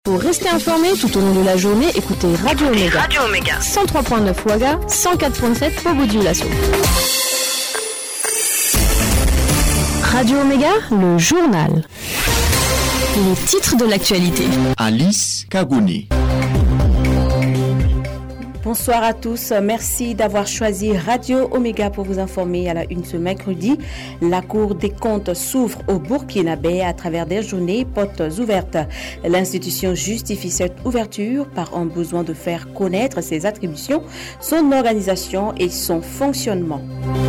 Pour rester informé tout au long de la journée, écoutez Radio Omega. 103.9 Ouaga, 104.7 Bobo-Dioulasso. Radio Omega, le journal. Les titres de l'actualité. Alice Kagouni. Bonsoir à tous, merci d'avoir choisi Radio Omega pour vous informer à la une ce mercredi. La Cour des comptes s'ouvre au Burkinabé à travers des journées portes ouvertes. L'institution justifie cette ouverture par un besoin de faire connaître ses attributions, son organisation et son fonctionnement.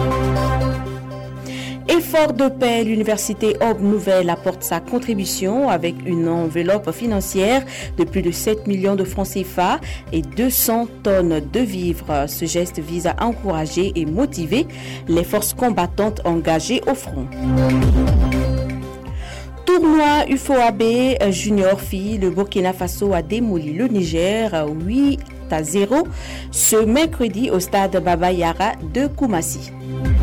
Effort de paix, l'université Aube Nouvelle apporte sa contribution avec une enveloppe financière de plus de 7 millions de francs CFA et 200 tonnes de vivres. Ce geste vise à encourager et motiver les forces combattantes engagées au front. Tournoi UFOAB Junior Filles, le Burkina Faso a démoli le Niger 8-0 ce mercredi au stade Baba Yara de Koumassi.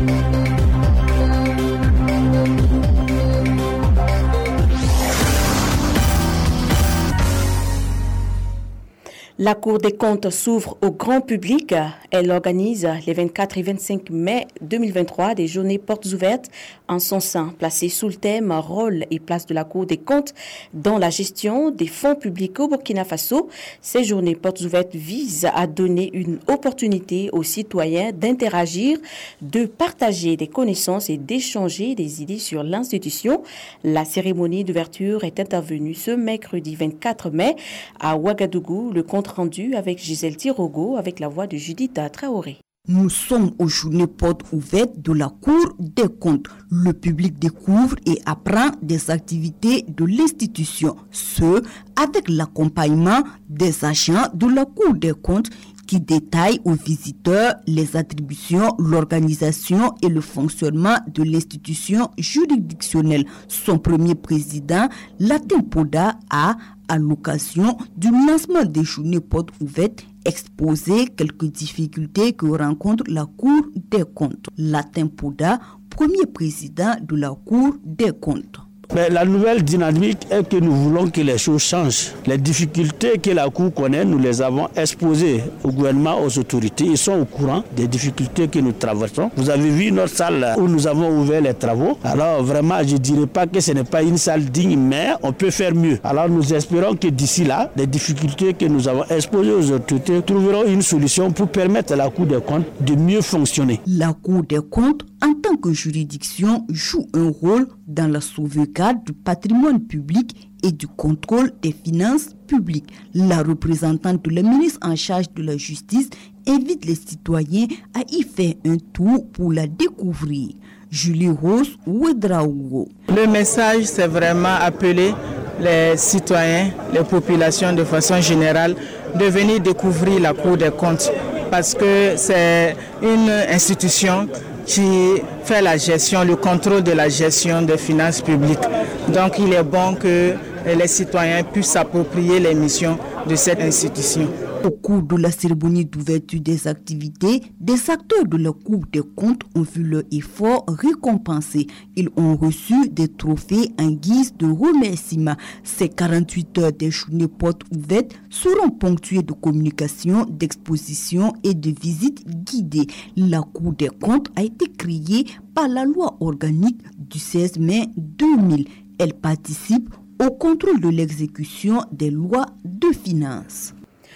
La Cour des comptes s'ouvre au grand public. Elle organise les 24 et 25 mai 2023 des journées portes ouvertes en son sein, placées sous le thème « Rôle et place de la Cour des comptes dans la gestion des fonds publics au Burkina Faso ». Ces journées portes ouvertes visent à donner une opportunité aux citoyens d'interagir, de partager des connaissances et d'échanger des idées sur l'institution. La cérémonie d'ouverture est intervenue ce mercredi 24 mai à Ouagadougou. Le compte rendu avec Gisèle Tirogo avec la voix de Judith Traoré. Nous sommes aux journées portes ouvertes de la Cour des comptes. Le public découvre et apprend des activités de l'institution, ce avec l'accompagnement des agents de la Cour des comptes qui détaillent aux visiteurs les attributions, l'organisation et le fonctionnement de l'institution juridictionnelle. Son premier président, Latin Poda, a, à l'occasion du lancement des journées portes ouvertes, exposé quelques difficultés que rencontre la Cour des comptes. Latin Poda, premier président de la Cour des comptes. Mais la nouvelle dynamique est que nous voulons que les choses changent. Les difficultés que la Cour connaît, nous les avons exposées au gouvernement, aux autorités. Ils sont au courant des difficultés que nous traversons. Vous avez vu notre salle où nous avons ouvert les travaux. Alors vraiment, je ne dirais pas que ce n'est pas une salle digne, mais on peut faire mieux. Alors nous espérons que d'ici là, les difficultés que nous avons exposées aux autorités trouveront une solution pour permettre à la Cour des comptes de mieux fonctionner. La Cour des comptes, en tant que juridiction, joue un rôle dans la sauvegarde du patrimoine public et du contrôle des finances publiques. La représentante de la ministre en charge de la justice invite les citoyens à y faire un tour pour la découvrir. Julie Rose Ouedraogo. Le message, c'est vraiment appeler les citoyens, les populations de façon générale, de venir découvrir la Cour des comptes parce que c'est une institution qui fait la gestion, le contrôle de la gestion des finances publiques. Donc il est bon que les citoyens puissent s'approprier les missions de cette institution. Au cours de la cérémonie d'ouverture des activités, des acteurs de la Cour des comptes ont vu leur effort récompensé. Ils ont reçu des trophées en guise de remerciement. Ces 48 heures des journées portes ouvertes seront ponctuées de communication, d'expositions et de visites guidées. La Cour des comptes a été créée par la loi organique du 16 mai 2000. Elle participe au contrôle de l'exécution des lois de finances.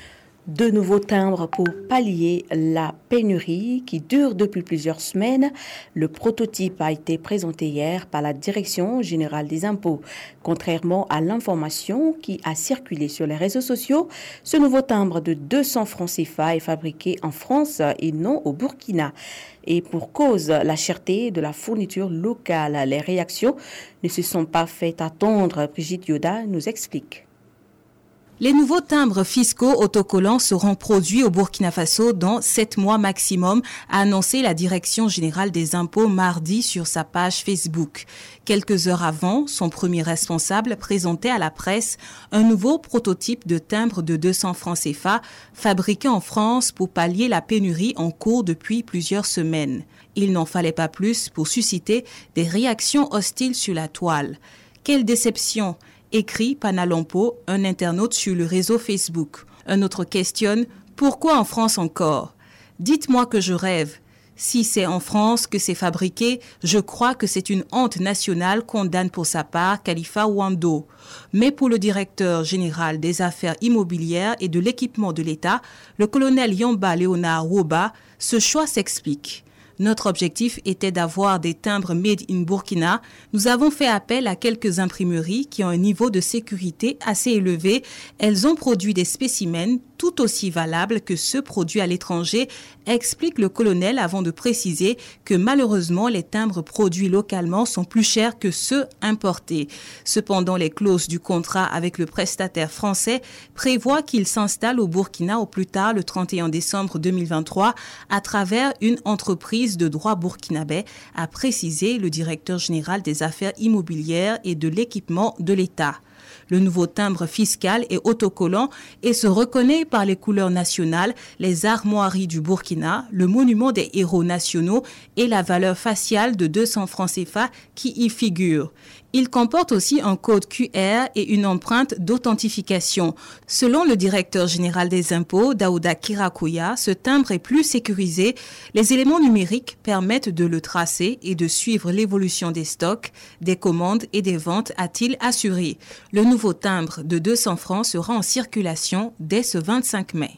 De nouveaux timbres pour pallier la pénurie qui dure depuis plusieurs semaines. Le prototype a été présenté hier par la Direction générale des impôts. Contrairement à l'information qui a circulé sur les réseaux sociaux, ce nouveau timbre de 200 francs CFA est fabriqué en France et non au Burkina. Et pour cause, la cherté de la fourniture locale. Les réactions ne se sont pas fait attendre. Brigitte Yoda nous explique. Les nouveaux timbres fiscaux autocollants seront produits au Burkina Faso dans 7 mois maximum, a annoncé la Direction générale des impôts mardi sur sa page Facebook. Quelques heures avant, son premier responsable présentait à la presse un nouveau prototype de timbre de 200 francs CFA fabriqué en France pour pallier la pénurie en cours depuis plusieurs semaines. Il n'en fallait pas plus pour susciter des réactions hostiles sur la toile. Quelle déception! écrit Panalampo, un internaute sur le réseau Facebook. Un autre questionne « Pourquoi en France encore ? Dites-moi que je rêve. Si c'est en France que c'est fabriqué, je crois que c'est une honte nationale, condamne pour sa part Khalifa Wando. Mais pour le directeur général des affaires immobilières et de l'équipement de l'État, le colonel Yomba Léonard Woba, ce choix s'explique. Notre objectif était d'avoir des timbres made in Burkina. Nous avons fait appel à quelques imprimeries qui ont un niveau de sécurité assez élevé. Elles ont produit des spécimens tout aussi valables que ceux produits à l'étranger, explique le colonel avant de préciser que malheureusement les timbres produits localement sont plus chers que ceux importés. Cependant, les clauses du contrat avec le prestataire français prévoient qu'il s'installe au Burkina au plus tard le 31 décembre 2023 à travers une entreprise de droit burkinabé, a précisé le directeur général des affaires immobilières et de l'équipement de l'État. Le nouveau timbre fiscal est autocollant et se reconnaît par les couleurs nationales, les armoiries du Burkina, le monument des héros nationaux et la valeur faciale de 200 francs CFA qui y figure. Il comporte aussi un code QR et une empreinte d'authentification. Selon le directeur général des impôts, Daouda Kirakoya, ce timbre est plus sécurisé. Les éléments numériques permettent de le tracer et de suivre l'évolution des stocks, des commandes et des ventes, a-t-il assuré. Le nouveau timbre de 200 francs sera en circulation dès ce 25 mai.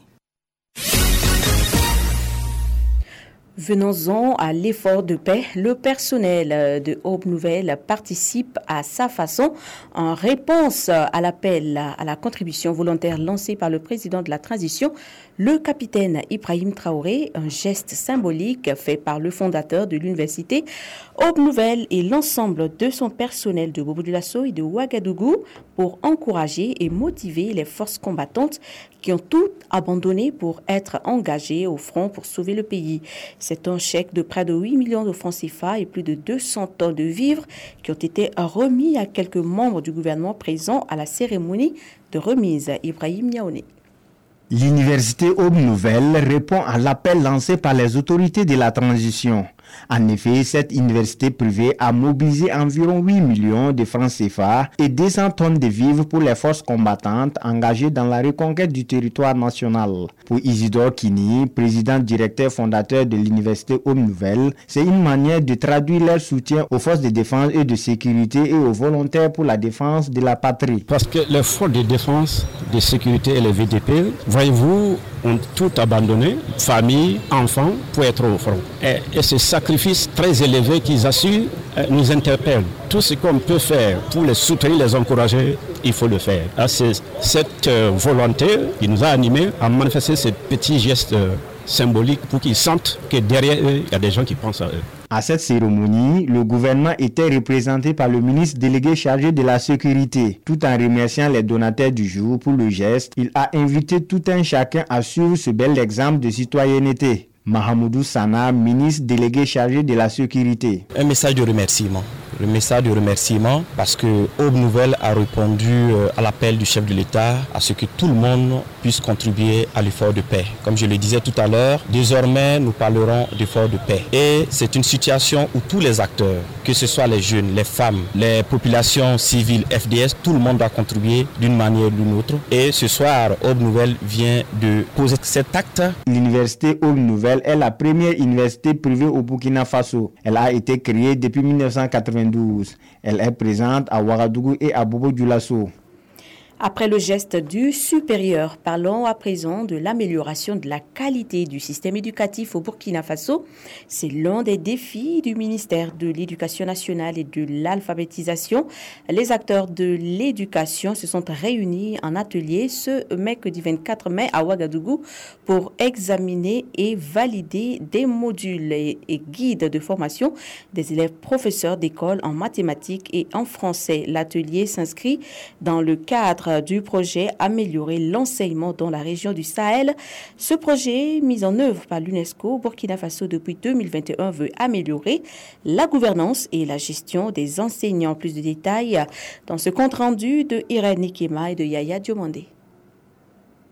Venons-en à l'effort de paix. Le personnel de Aube Nouvelle participe à sa façon en réponse à l'appel à la contribution volontaire lancé par le président de la transition, le capitaine Ibrahim Traoré, un geste symbolique fait par le fondateur de l'université Aube Nouvelle et l'ensemble de son personnel de Bobo Dioulasso et de Ouagadougou pour encourager et motiver les forces combattantes qui ont tout abandonné pour être engagées au front pour sauver le pays. C'est un chèque de près de 8 millions de francs CFA et plus de 200 tonnes de vivres qui ont été remis à quelques membres du gouvernement présents à la cérémonie de remise. Ibrahim Niaoné. L'université Aube Nouvelle répond à l'appel lancé par les autorités de la transition. En effet, cette université privée a mobilisé environ 8 millions de francs CFA et 200 tonnes de vivres pour les forces combattantes engagées dans la reconquête du territoire national. Pour Isidore Kini, président directeur fondateur de l'université Aube Nouvelle, c'est une manière de traduire leur soutien aux forces de défense et de sécurité et aux volontaires pour la défense de la patrie. Parce que les forces de défense, de sécurité et les VDP, voyez-vous, ont tout abandonné, famille, enfants, pour être au front. Et ce sacrifice très élevé qu'ils assurent nous interpelle. Tout ce qu'on peut faire pour les soutenir, les encourager, il faut le faire. C'est cette volonté qui nous a animés à manifester ces petits gestes symboliques pour qu'ils sentent que derrière eux, il y a des gens qui pensent à eux. À cette cérémonie, le gouvernement était représenté par le ministre délégué chargé de la sécurité. Tout en remerciant les donateurs du jour pour le geste, il a invité tout un chacun à suivre ce bel exemple de citoyenneté. Mahamoudou Sana, ministre délégué chargé de la sécurité. Un message de remerciement. Le message de remerciement parce que Aube Nouvelle a répondu à l'appel du chef de l'État à ce que tout le monde puisse contribuer à l'effort de paix. Comme je le disais tout à l'heure, désormais nous parlerons d'effort de paix. Et c'est une situation où tous les acteurs, que ce soit les jeunes, les femmes, les populations civiles, FDS, tout le monde doit contribuer d'une manière ou d'une autre. Et ce soir, Aube Nouvelle vient de poser cet acte. L'université Aube Nouvelle est la première université privée au Burkina Faso. Elle a été créée depuis 1992. Elle est présente à Ouagadougou et à Bobo Dioulasso. Après le geste du supérieur, parlons à présent de l'amélioration de la qualité du système éducatif au Burkina Faso. C'est l'un des défis du ministère de l'Éducation nationale et de l'alphabétisation. Les acteurs de l'éducation se sont réunis en atelier ce mercredi 24 mai à Ouagadougou pour examiner et valider des modules et guides de formation des élèves professeurs d'école en mathématiques et en français. L'atelier s'inscrit dans le cadre du projet Améliorer l'enseignement dans la région du Sahel. Ce projet, mis en œuvre par l'UNESCO au Burkina Faso depuis 2021, veut améliorer la gouvernance et la gestion des enseignants. Plus de détails dans ce compte rendu de Irène Nikema et de Yaya Diomandé.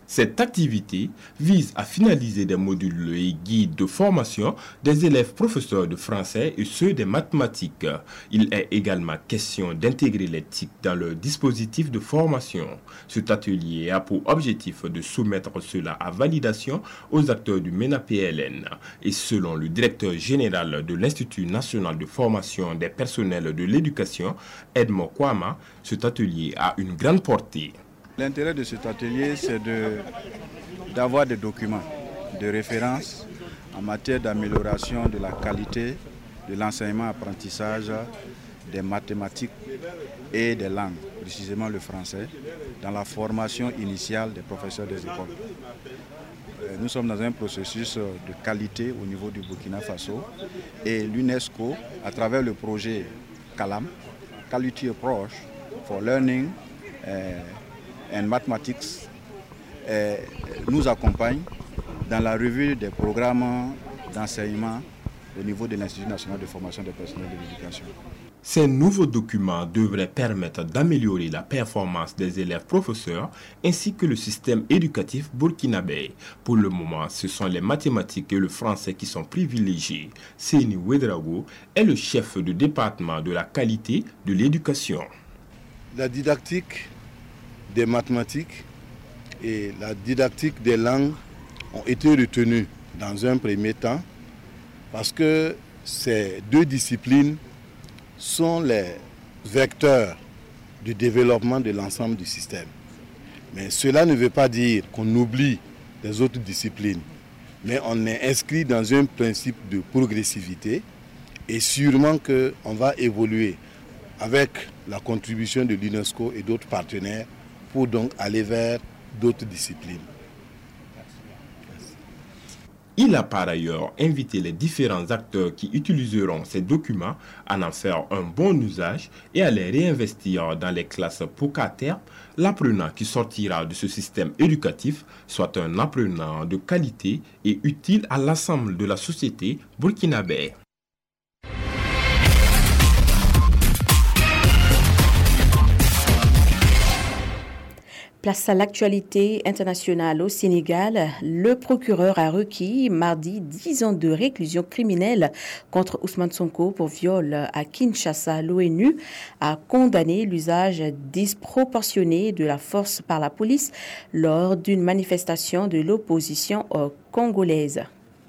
Cette activité vise à finaliser des modules et guides de formation des élèves professeurs de français et ceux des mathématiques. Il est également question d'intégrer les TIC dans leur dispositif de formation. Cet atelier a pour objectif de soumettre cela à validation aux acteurs du MENA-PLN. Et selon le directeur général de l'Institut national de formation des personnels de l'éducation, Edmond Kwama, cet atelier a une grande portée. L'intérêt de cet atelier, c'est d'avoir des documents de référence en matière d'amélioration de la qualité de l'enseignement-apprentissage des mathématiques et des langues, précisément le français, dans la formation initiale des professeurs des écoles. Nous sommes dans un processus de qualité au niveau du Burkina Faso et l'UNESCO, à travers le projet CALAM, Quality Approach for Learning and Mathematics, nous accompagne dans la revue des programmes d'enseignement au niveau de l'Institut national de formation des personnels de l'éducation. Ces nouveaux documents devraient permettre d'améliorer la performance des élèves professeurs ainsi que le système éducatif burkinabé. Pour le moment, ce sont les mathématiques et le français qui sont privilégiés. Seni Ouedraogo est le chef de département de la qualité de l'éducation. La didactique des mathématiques et la didactique des langues ont été retenues dans un premier temps parce que ces deux disciplines sont les vecteurs du développement de l'ensemble du système. Mais cela ne veut pas dire qu'on oublie les autres disciplines, mais on est inscrit dans un principe de progressivité et sûrement qu'on va évoluer avec la contribution de l'UNESCO et d'autres partenaires pour donc aller vers d'autres disciplines. Il a par ailleurs invité les différents acteurs qui utiliseront ces documents à en faire un bon usage et à les réinvestir dans les classes pour qu'à terme, l'apprenant qui sortira de ce système éducatif soit un apprenant de qualité et utile à l'ensemble de la société burkinabé. Place à l'actualité internationale au Sénégal. Le procureur a requis mardi 10 ans de réclusion criminelle contre Ousmane Sonko pour viol à Kinshasa. L'ONU a condamné l'usage disproportionné de la force par la police lors d'une manifestation de l'opposition congolaise.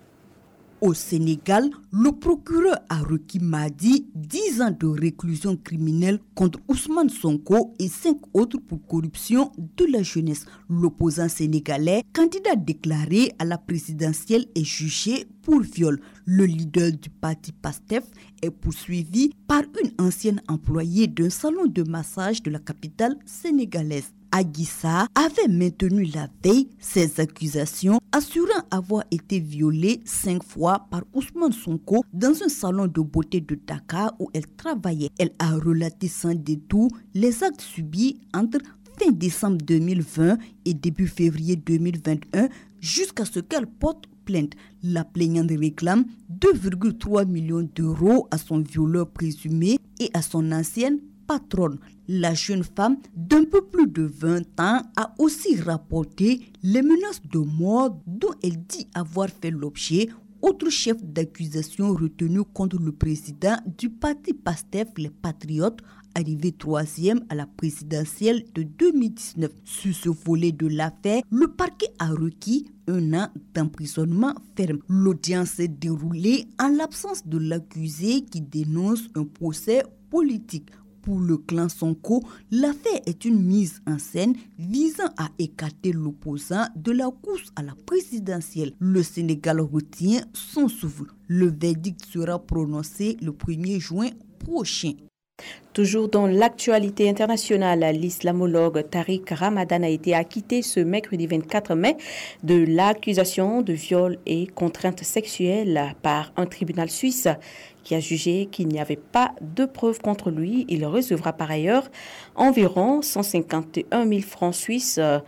Au Sénégal, le procureur a requis mardi 10 ans de réclusion criminelle contre Ousmane Sonko et 5 autres pour corruption de la jeunesse. L'opposant sénégalais, candidat déclaré à la présidentielle, est jugé pour viol. Le leader du parti PASTEF est poursuivi par une ancienne employée d'un salon de massage de la capitale sénégalaise. Aguissa avait maintenu la veille ses accusations, assurant avoir été violée 5 fois par Ousmane Sonko dans un salon de beauté de Dakar où elle travaillait. Elle a relaté sans détour les actes subis entre fin décembre 2020 et début février 2021 jusqu'à ce qu'elle porte plainte. La plaignante réclame 2,3 millions d'euros à son violeur présumé et à son ancienne patronne. La jeune femme d'un peu plus de 20 ans a aussi rapporté les menaces de mort dont elle dit avoir fait l'objet. Autre chef d'accusation retenu contre le président du parti PASTEF, les Patriotes, arrivé 3e à la présidentielle de 2019. Sur ce volet de l'affaire, le parquet a requis 1 an d'emprisonnement ferme. L'audience s'est déroulée en l'absence de l'accusé qui dénonce un procès politique. Pour le clan Sonko, l'affaire est une mise en scène visant à écarter l'opposant de la course à la présidentielle. Le Sénégal retient son souffle. Le verdict sera prononcé le 1er juin prochain. Toujours dans l'actualité internationale, l'islamologue Tariq Ramadan a été acquitté ce mercredi 24 mai de l'accusation de viol et contrainte sexuelle par un tribunal suisse qui a jugé qu'il n'y avait pas de preuves contre lui. Il recevra par ailleurs environ 151 000 francs suisses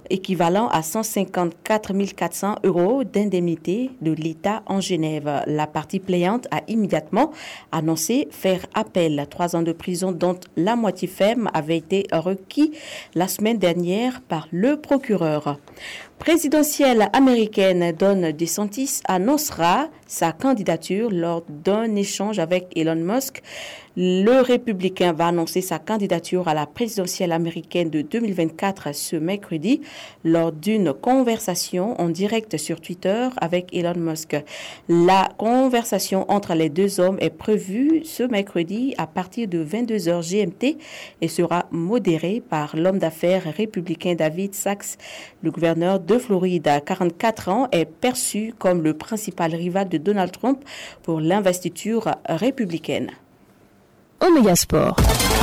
équivalent à 154 400 € d'indemnité de l'État en Genève. La partie plaignante a immédiatement annoncé faire appel. 3 ans de prison dont la moitié ferme avait été requis la semaine dernière par le procureur. Présidentielle américaine, Don DeSantis annoncera sa candidature lors d'un échange avec Elon Musk. Le républicain va annoncer sa candidature à la présidentielle américaine de 2024 ce mercredi lors d'une conversation en direct sur Twitter avec Elon Musk. La conversation entre les deux hommes est prévue ce mercredi à partir de 22h GMT et sera modérée par l'homme d'affaires républicain David Sachs. Le gouverneur de Floride, à 44 ans, est perçu comme le principal rival de Donald Trump pour l'investiture républicaine. Omega Sport.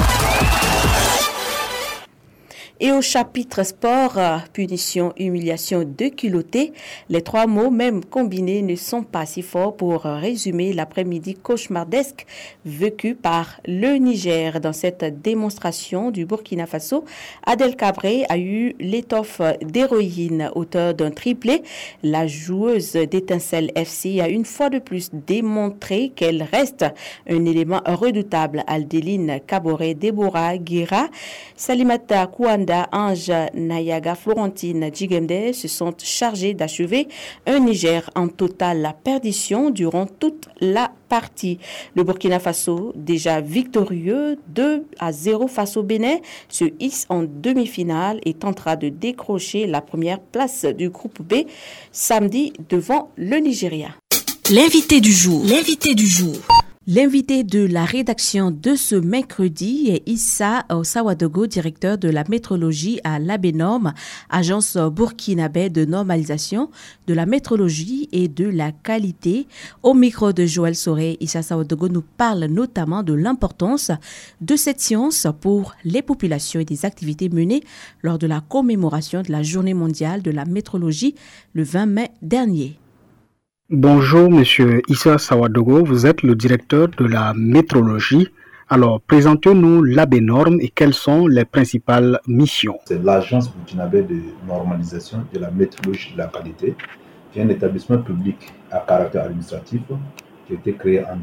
Et au chapitre sport, punition, humiliation, déculotté, les 3 mots même combinés ne sont pas si forts pour résumer l'après-midi cauchemardesque vécu par le Niger. Dans cette démonstration du Burkina Faso, Adel Cabré a eu l'étoffe d'héroïne, auteur d'un triplé. La joueuse d'Étincelle FC a une fois de plus démontré qu'elle reste un élément redoutable. Aldeline Kaboré, Deborah Guira, Salimata Kouanda, Ange Nayaga, Florentine Djigemde se sont chargés d'achever un Niger en totale perdition durant toute la partie. Le Burkina Faso, déjà victorieux 2-0 face au Bénin, se hisse en demi-finale et tentera de décrocher la première place du groupe B samedi devant le Nigeria. L'invité du jour. L'invité de la rédaction de ce mercredi est Issa Sawadogo, directeur de la métrologie à l'ABNORM, agence burkinabé de normalisation de la métrologie et de la qualité. Au micro de Joël Soré, Issa Sawadogo nous parle notamment de l'importance de cette science pour les populations et des activités menées lors de la commémoration de la Journée mondiale de la métrologie le 20 mai dernier. Bonjour, monsieur Issa Sawadogo, vous êtes le directeur de la métrologie. Alors, présentez-nous l'ABNORM et quelles sont les principales missions. C'est l'agence burkinabé de normalisation de la métrologie de la qualité, qui est un établissement public à caractère administratif qui a été créé en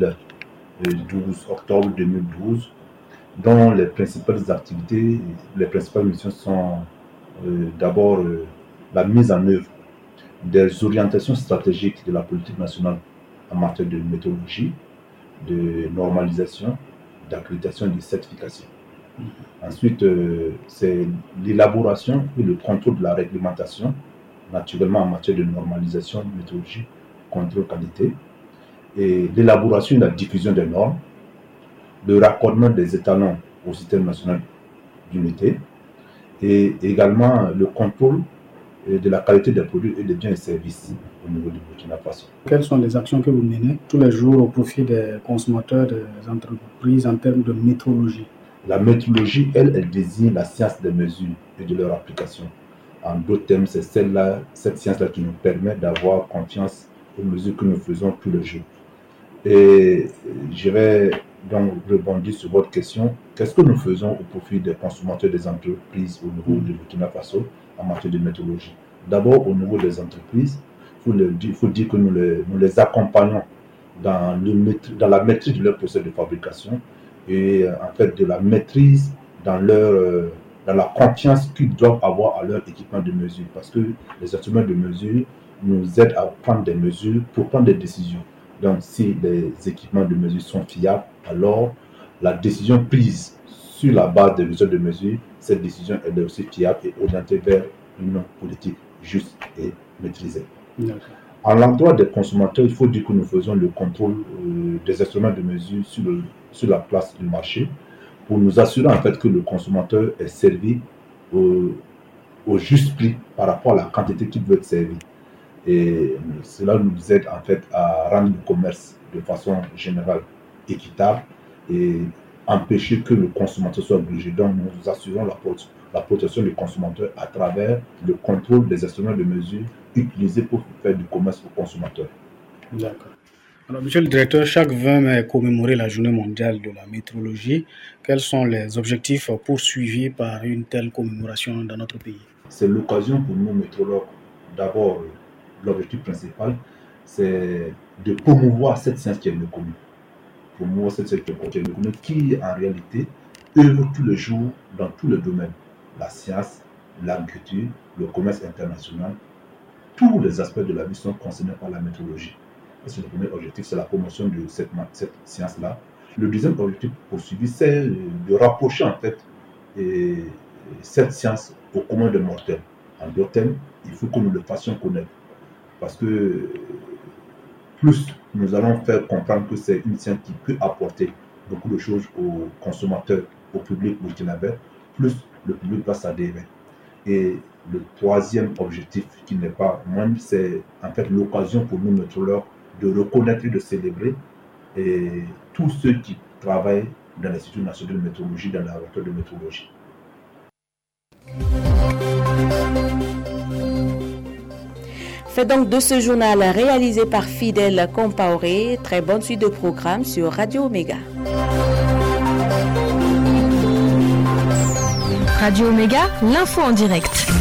2012, octobre 2012, dont les principales activités, les principales missions sont d'abord la mise en œuvre des orientations stratégiques de la politique nationale en matière de méthodologie, de normalisation, d'accréditation et de certification. Ensuite, c'est l'élaboration et le contrôle de la réglementation, naturellement en matière de normalisation, méthodologie, contrôle qualité, et l'élaboration et la diffusion des normes, le raccordement des étalons au système national d'unité, et également le contrôle de la qualité des produits et des biens et services au niveau du Burkina Faso. Quelles sont les actions que vous menez tous les jours au profit des consommateurs, des entreprises en termes de métrologie? La métrologie, elle désigne la science des mesures et de leur application. En d'autres termes, c'est cette science-là qui nous permet d'avoir confiance aux mesures que nous faisons tous les jours. Et je vais donc rebondir sur votre question. Qu'est-ce que nous faisons au profit des consommateurs des entreprises au niveau du Burkina Faso en matière de méthodologie? D'abord, au niveau des entreprises, il faut dire que nous les accompagnons dans la maîtrise de leur processus de fabrication et en fait de la maîtrise dans la confiance qu'ils doivent avoir à leur équipement de mesure, parce que les instruments de mesure nous aident à prendre des mesures pour prendre des décisions. Donc, si les équipements de mesure sont fiables, alors la décision prise sur la base des résultats de mesure, cette décision est aussi fiable et orientée vers une politique juste et maîtrisée. À l'endroit des consommateurs, il faut dire que nous faisons le contrôle des instruments de mesure sur la place du marché pour nous assurer en fait que le consommateur est servi au juste prix par rapport à la quantité qu'il veut être servi. Et cela nous aide en fait à rendre le commerce de façon générale équitable et empêcher que le consommateur soit obligé. Donc nous assurons la protection du consommateur à travers le contrôle des instruments de mesure utilisés pour faire du commerce aux consommateurs. D'accord. Alors, monsieur le directeur, chaque 20 mai est commémoré la Journée mondiale de la métrologie. Quels sont les objectifs poursuivis par une telle commémoration dans notre pays? C'est l'occasion pour nous, météorologues, d'abord, l'objectif principal, c'est de promouvoir cette science qui est méconnue. Promouvoir cette science qui est méconnue, qui en réalité œuvre tous les jours dans tous les domaines. La science, l'agriculture, le commerce international, tous les aspects de la vie sont concernés par la météorologie. C'est le premier objectif, c'est la promotion de cette science-là. Le deuxième objectif poursuivi, c'est de rapprocher en fait cette science au commun des mortels. En d'autres termes, il faut que nous le fassions connaître. Parce que plus nous allons faire comprendre que c'est une science qui peut apporter beaucoup de choses aux consommateurs, au public burkinabé, plus le public va s'adhérer. Et le troisième objectif, qui n'est pas moindre, c'est en fait l'occasion pour nous, météorologues, de reconnaître et de célébrer tous ceux qui travaillent dans l'Institut national de météorologie, dans le laboratoire de météorologie. Fait donc de ce journal réalisé par Fidèle Compaoré, très bonne suite de programmes sur Radio Omega. Radio Omega, l'info en direct.